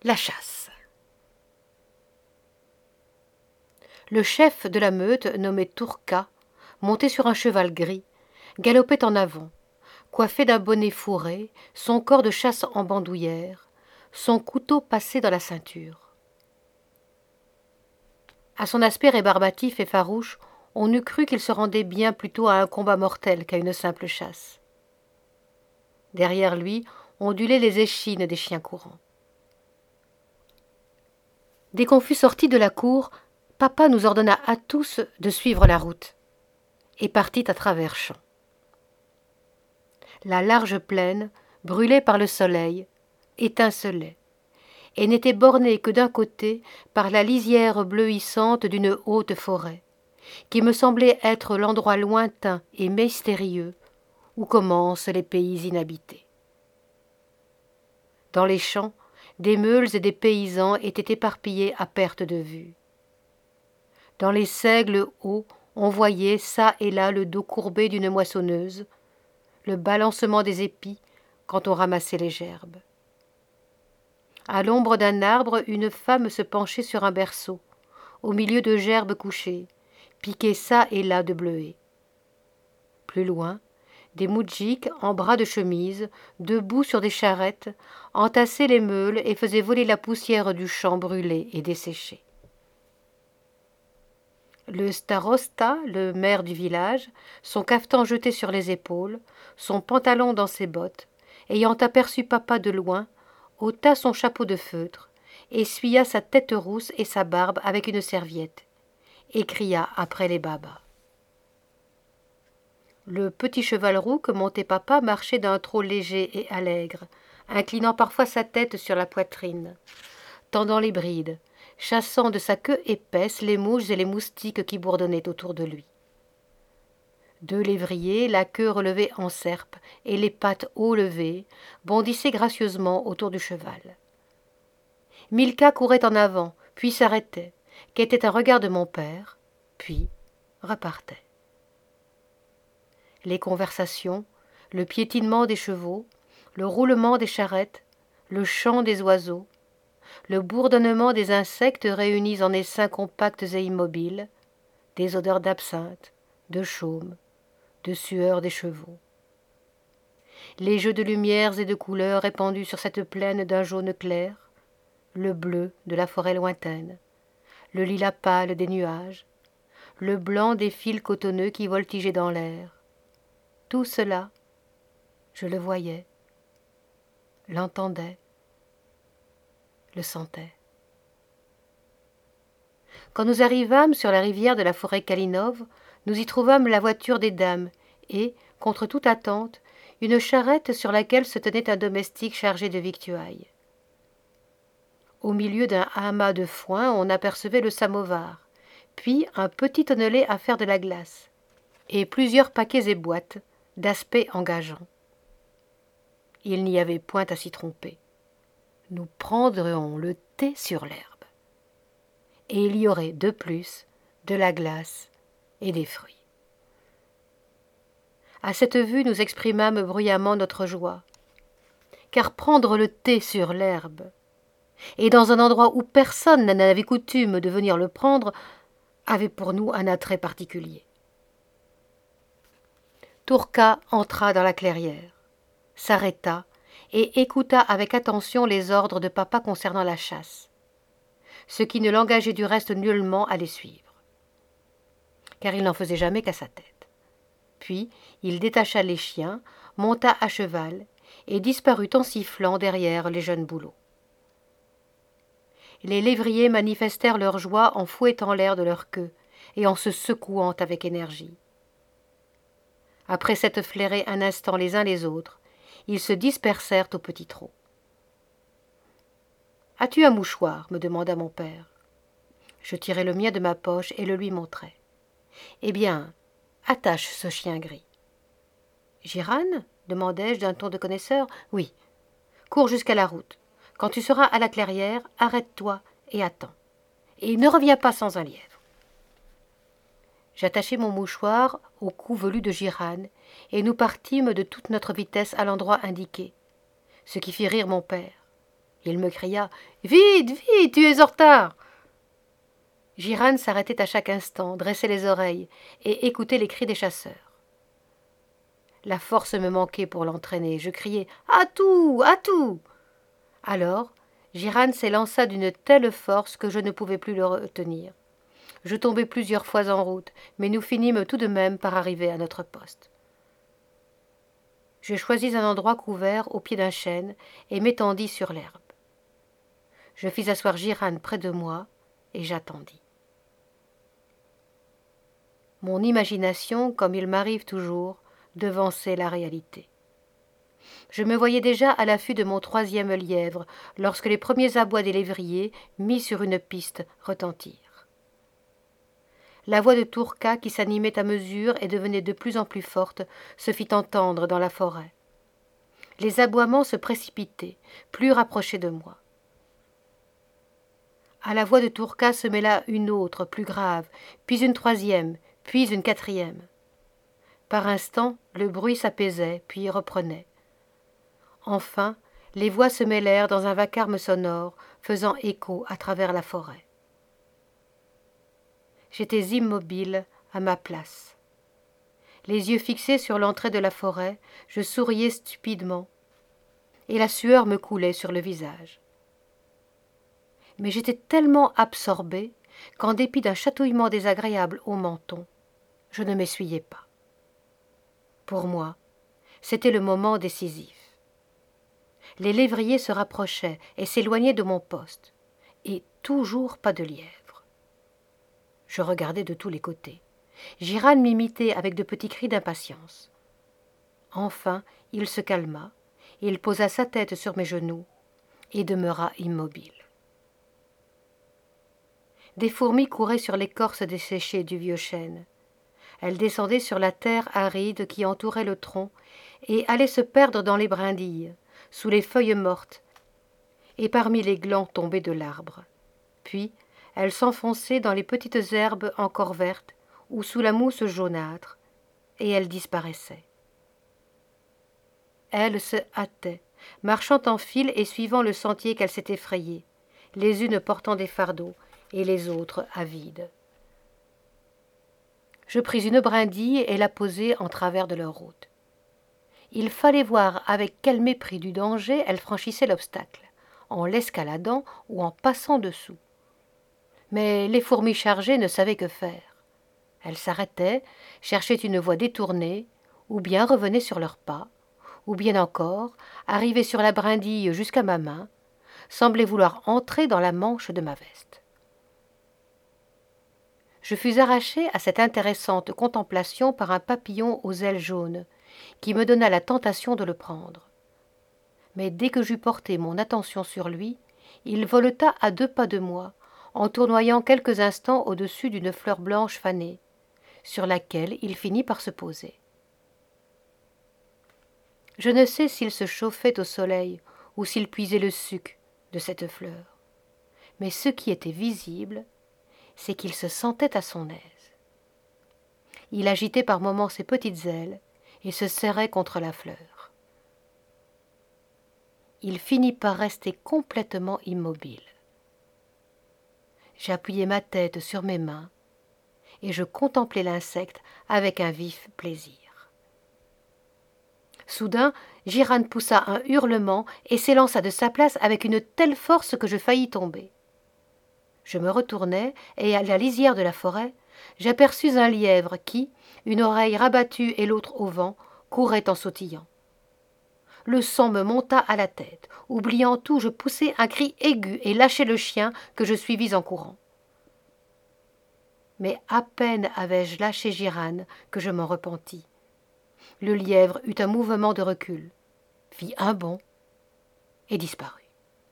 La chasse. Le chef de la meute, nommé Tourka, monté sur un cheval gris, galopait en avant, coiffé d'un bonnet fourré, son corps de chasse en bandoulière, son couteau passé dans la ceinture. À son aspect rébarbatif et farouche, on eût cru qu'il se rendait bien plutôt à un combat mortel qu'à une simple chasse. Derrière lui ondulaient les échines des chiens courants. Dès qu'on fut sortis de la cour, papa nous ordonna à tous de suivre la route, et partit à travers champs. La large plaine, brûlée par le soleil, étincelait, et n'était bornée que d'un côté par la lisière bleuissante d'une haute forêt, qui me semblait être l'endroit lointain et mystérieux où commencent les pays inhabités. Dans les champs, des meules et des paysans étaient éparpillés à perte de vue. Dans les seigles hauts, on voyait çà et là le dos courbé d'une moissonneuse, le balancement des épis quand on ramassait les gerbes. À l'ombre d'un arbre, une femme se penchait sur un berceau, au milieu de gerbes couchées, piquées çà et là de bleuets. Plus loin, des moudjiks en bras de chemise, debout sur des charrettes, entassaient les meules et faisaient voler la poussière du champ brûlé et desséché. Le starosta, le maire du village, son cafetan jeté sur les épaules, son pantalon dans ses bottes, ayant aperçu papa de loin, ôta son chapeau de feutre, essuya sa tête rousse et sa barbe avec une serviette, et cria après les babas. Le petit cheval roux que montait papa marchait d'un trot léger et allègre, inclinant parfois sa tête sur la poitrine, tendant les brides, chassant de sa queue épaisse les mouches et les moustiques qui bourdonnaient autour de lui. Deux lévriers, la queue relevée en serpe et les pattes haut levées, bondissaient gracieusement autour du cheval. Milka courait en avant, puis s'arrêtait, quêtait un regard de mon père, puis repartait. Les conversations, le piétinement des chevaux, le roulement des charrettes, le chant des oiseaux, le bourdonnement des insectes réunis en essaims compacts et immobiles, des odeurs d'absinthe, de chaume, de sueur des chevaux. Les jeux de lumières et de couleurs répandus sur cette plaine d'un jaune clair, le bleu de la forêt lointaine, le lilas pâle des nuages, le blanc des fils cotonneux qui voltigeaient dans l'air. Tout cela, je le voyais, l'entendais, le sentais. Quand nous arrivâmes sur la rivière de la forêt Kalinov, nous y trouvâmes la voiture des dames et, contre toute attente, une charrette sur laquelle se tenait un domestique chargé de victuailles. Au milieu d'un amas de foin, on apercevait le samovar, puis un petit tonnelet à faire de la glace, et plusieurs paquets et boîtes, d'aspect engageant. Il n'y avait point à s'y tromper. Nous prendrions le thé sur l'herbe. Et il y aurait de plus de la glace et des fruits. À cette vue, nous exprimâmes bruyamment notre joie, car prendre le thé sur l'herbe, et dans un endroit où personne n'avait coutume de venir le prendre, avait pour nous un attrait particulier. Tourka entra dans la clairière, s'arrêta et écouta avec attention les ordres de papa concernant la chasse, ce qui ne l'engageait du reste nullement à les suivre, car il n'en faisait jamais qu'à sa tête. Puis il détacha les chiens, monta à cheval et disparut en sifflant derrière les jeunes bouleaux. Les lévriers manifestèrent leur joie en fouettant l'air de leur queue et en se secouant avec énergie. Après s'être flairés un instant les uns les autres, ils se dispersèrent au petit trot. « As-tu un mouchoir » me demanda mon père. Je tirai le mien de ma poche et le lui montrai. « Eh bien, attache ce chien gris. »« Girane » demandai-je d'un ton de connaisseur. « Oui. Cours jusqu'à la route. Quand tu seras à la clairière, arrête-toi et attends. Et ne reviens pas sans un lièvre. » J'attachai mon mouchoir au cou velu de Girane et nous partîmes de toute notre vitesse à l'endroit indiqué, ce qui fit rire mon père. Il me cria « Vite, vite, tu es en retard !» Girane s'arrêtait à chaque instant, dressait les oreilles et écoutait les cris des chasseurs. La force me manquait pour l'entraîner. Je criais « À tout, à tout !» Alors, Girane s'élança d'une telle force que je ne pouvais plus le retenir. Je tombai plusieurs fois en route, mais nous finîmes tout de même par arriver à notre poste. Je choisis un endroit couvert au pied d'un chêne et m'étendis sur l'herbe. Je fis asseoir Girane près de moi et j'attendis. Mon imagination, comme il m'arrive toujours, devançait la réalité. Je me voyais déjà à l'affût de mon 3e lièvre lorsque les premiers abois des lévriers, mis sur une piste, retentirent. La voix de Tourca, qui s'animait à mesure et devenait de plus en plus forte, se fit entendre dans la forêt. Les aboiements se précipitaient, plus rapprochés de moi. À la voix de Tourca se mêla une autre, plus grave, puis une 3e, puis une 4e. Par instants, le bruit s'apaisait, puis reprenait. Enfin, les voix se mêlèrent dans un vacarme sonore, faisant écho à travers la forêt. J'étais immobile à ma place. Les yeux fixés sur l'entrée de la forêt, je souriais stupidement, et la sueur me coulait sur le visage. Mais j'étais tellement absorbé qu'en dépit d'un chatouillement désagréable au menton, je ne m'essuyais pas. Pour moi, c'était le moment décisif. Les lévriers se rapprochaient et s'éloignaient de mon poste, et toujours pas de lièvre. Je regardais de tous les côtés. Girane m'imitait avec de petits cris d'impatience. Enfin, il se calma, il posa sa tête sur mes genoux et demeura immobile. Des fourmis couraient sur l'écorce desséchée du vieux chêne. Elles descendaient sur la terre aride qui entourait le tronc et allaient se perdre dans les brindilles, sous les feuilles mortes et parmi les glands tombés de l'arbre. Puis, elles s'enfonçaient dans les petites herbes encore vertes ou sous la mousse jaunâtre, et elles disparaissaient. Elles se hâtaient, marchant en file et suivant le sentier qu'elles s'étaient frayé, les unes portant des fardeaux et les autres avides. Je pris une brindille et la posai en travers de leur route. Il fallait voir avec quel mépris du danger elles franchissaient l'obstacle, en l'escaladant ou en passant dessous. Mais les fourmis chargées ne savaient que faire. Elles s'arrêtaient, cherchaient une voie détournée, ou bien revenaient sur leurs pas, ou bien encore, arrivaient sur la brindille jusqu'à ma main, semblaient vouloir entrer dans la manche de ma veste. Je fus arraché à cette intéressante contemplation par un papillon aux ailes jaunes, qui me donna la tentation de le prendre. Mais dès que j'eus porté mon attention sur lui, il voleta à 2 pas de moi, en tournoyant quelques instants au-dessus d'une fleur blanche fanée, sur laquelle il finit par se poser. Je ne sais s'il se chauffait au soleil ou s'il puisait le suc de cette fleur, mais ce qui était visible, c'est qu'il se sentait à son aise. Il agitait par moments ses petites ailes et se serrait contre la fleur. Il finit par rester complètement immobile. J'appuyai ma tête sur mes mains et je contemplai l'insecte avec un vif plaisir. Soudain, Girane poussa un hurlement et s'élança de sa place avec une telle force que je faillis tomber. Je me retournai et, à la lisière de la forêt, j'aperçus un lièvre qui, une oreille rabattue et l'autre au vent, courait en sautillant. Le sang me monta à la tête. Oubliant tout, je poussai un cri aigu et lâchai le chien que je suivis en courant. Mais à peine avais-je lâché Girane que je m'en repentis. Le lièvre eut un mouvement de recul, fit un bond et disparut.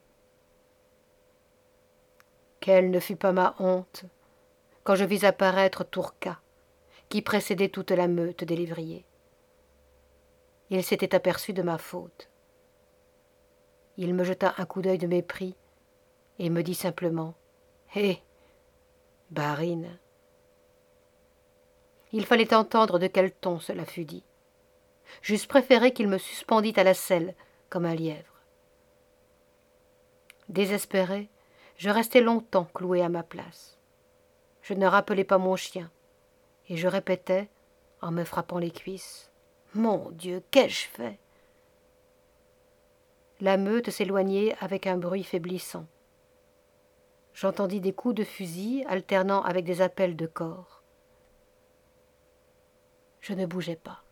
Quelle ne fut pas ma honte quand je vis apparaître Tourca, qui précédait toute la meute des lévriers. Il s'était aperçu de ma faute. Il me jeta un coup d'œil de mépris et me dit simplement « Hé, Barine !» Il fallait entendre de quel ton cela fut dit. J'eusse préféré qu'il me suspendît à la selle comme un lièvre. Désespéré, je restai longtemps cloué à ma place. Je ne rappelais pas mon chien, et je répétais, en me frappant les cuisses, « Mon Dieu, qu'ai-je fait ?» La meute s'éloignait avec un bruit faiblissant. J'entendis des coups de fusil alternant avec des appels de cor. Je ne bougeais pas.